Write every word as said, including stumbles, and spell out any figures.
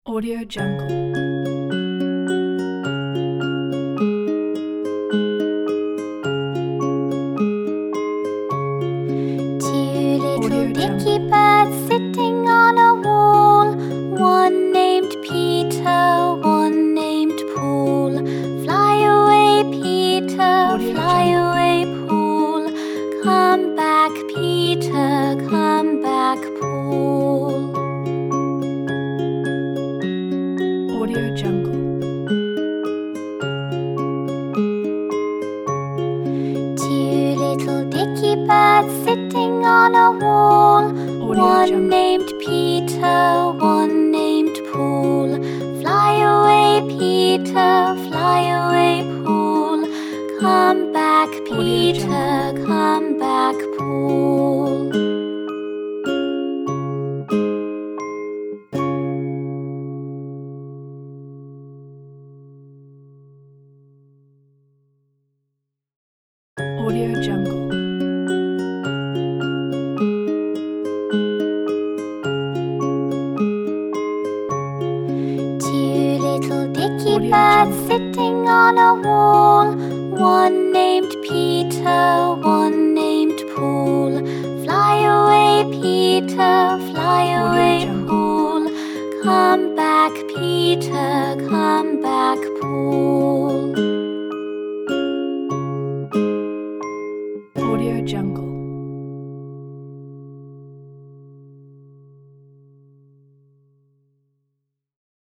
Audio Jungle. Two little dicky birds sitting on a wall, one named Peter, one named Paul. Fly away, Peter, fly away, Paul. Come back, Peter, come back, Paul. Audio Jungle. Two little dicky birds sitting on a wall, Audio one Jungle. named Peter, one named Paul. Fly away, Peter, fly away, Paul. Come back, Peter, come back, Paul. Audio Jungle. Two little dicky Audio birds Jungle. sitting on a wall, one named Peter, one named Paul. Fly away, Peter, fly Audio away, Jungle. Paul. Come back, Peter, come